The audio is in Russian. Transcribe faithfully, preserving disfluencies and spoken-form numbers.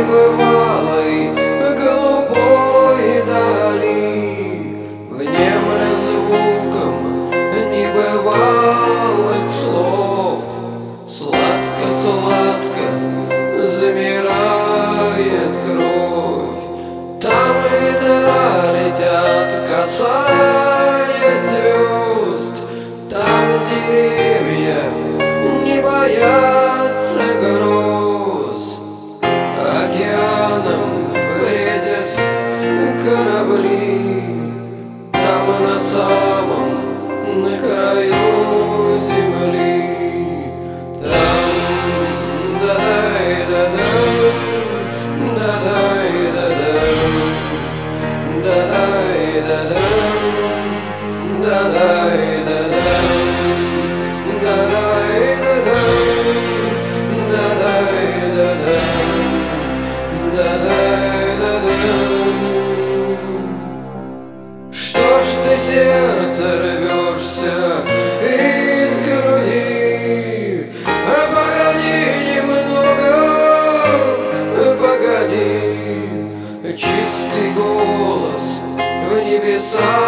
небывалой голубой дали, внемля звуком небывалых слов. Сладко-сладко замирает кровь, там ветра летят, касаясь звезд, там деревья не боятся гроз. Океаном бредят корабли, там на самом, на краю земли. Там да-дай-да-дам, да-дай-да-дам, да-дай-да-дам, да-дай-да-дам, что ж ты, сердце, рвешься из груди? А погоди немного, погоди. Чистый голос в небесах